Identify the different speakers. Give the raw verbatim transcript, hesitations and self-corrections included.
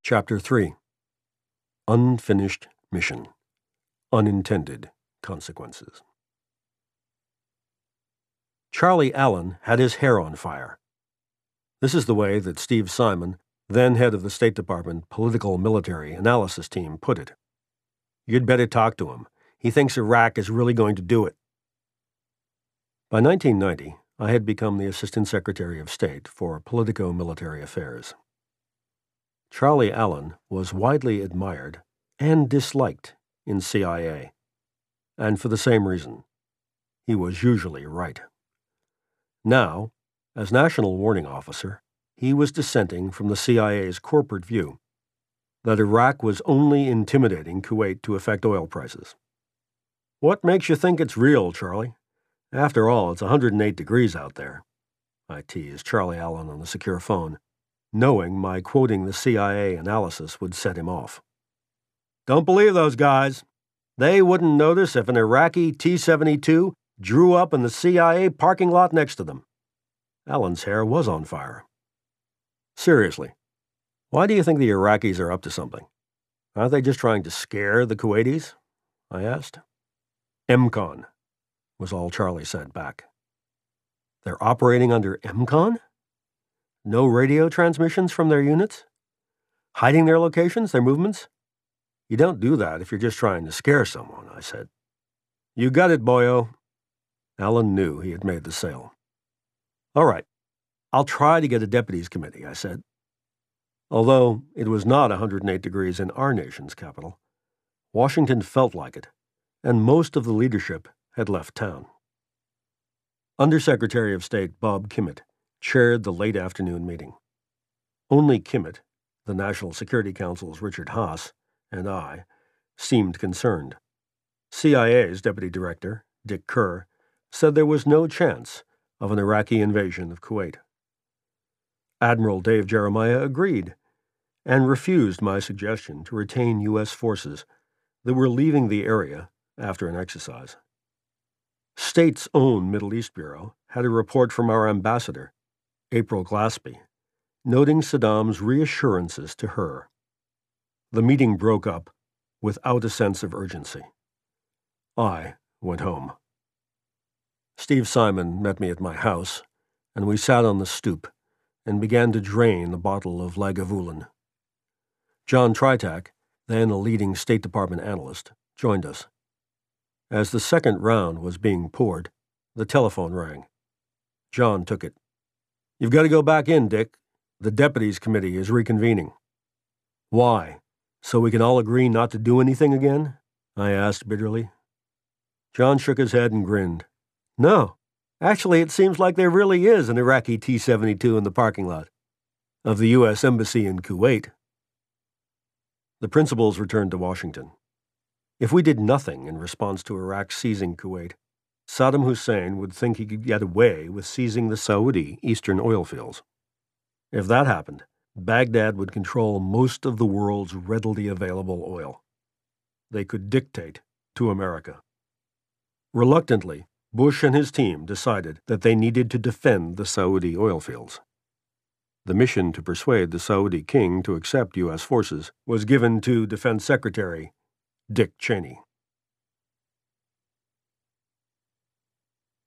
Speaker 1: Chapter three. Unfinished Mission. Unintended Consequences. Charlie Allen had his hair on fire. This is the way that Steve Simon, then head of the State Department Political Military Analysis Team, put it. You'd better talk to him. He thinks Iraq is really going to do it. By nineteen ninety, I had become the Assistant Secretary of State for Politico-Military Affairs. Charlie Allen was widely admired and disliked in C I A, and for the same reason. He was usually right. Now, as National Warning Officer, he was dissenting from the C I A's corporate view that Iraq was only intimidating Kuwait to affect oil prices. What makes you think it's real, Charlie? After all, it's one hundred eight degrees out there, I teased Charlie Allen on the secure phone, knowing my quoting the C I A analysis would set him off. Don't believe those guys. They wouldn't notice if an Iraqi T seventy-two drew up in the C I A parking lot next to them. Allen's hair was on fire. Seriously, why do you think the Iraqis are up to something? Aren't they just trying to scare the Kuwaitis? I asked. EMCON, was all Charlie said back. They're operating under EMCON? No radio transmissions from their units? Hiding their locations, their movements? You don't do that if you're just trying to scare someone, I said. You got it, boyo. Allen knew he had made the sale. All right, I'll try to get a deputies committee, I said. Although it was not one hundred eight degrees in our nation's capital, Washington felt like it, and most of the leadership had left town. Undersecretary of State Bob Kimmitt chaired the late afternoon meeting. Only Kimmitt, the National Security Council's Richard Haass, and I seemed concerned. C I A's Deputy Director, Dick Kerr, said there was no chance of an Iraqi invasion of Kuwait. Admiral Dave Jeremiah agreed and refused my suggestion to retain U S forces that were leaving the area after an exercise. State's own Middle East Bureau had a report from our ambassador, April Glaspie, noting Saddam's reassurances to her. The meeting broke up without a sense of urgency. I went home. Steve Simon met me at my house, and we sat on the stoop and began to drain a bottle of Lagavulin. John Tritak, then a leading State Department analyst, joined us. As the second round was being poured, the telephone rang. John took it. You've got to go back in, Dick. The Deputies Committee is reconvening. Why? So we can all agree not to do anything again? I asked bitterly. John shook his head and grinned. No, actually it seems like there really is an Iraqi T seventy-two in the parking lot of the U S Embassy in Kuwait. The principals returned to Washington. If we did nothing in response to Iraq seizing Kuwait, Saddam Hussein would think he could get away with seizing the Saudi eastern oil fields. If that happened, Baghdad would control most of the world's readily available oil. They could dictate to America. Reluctantly, Bush and his team decided that they needed to defend the Saudi oil fields. The mission to persuade the Saudi king to accept U S forces was given to Defense Secretary Dick Cheney.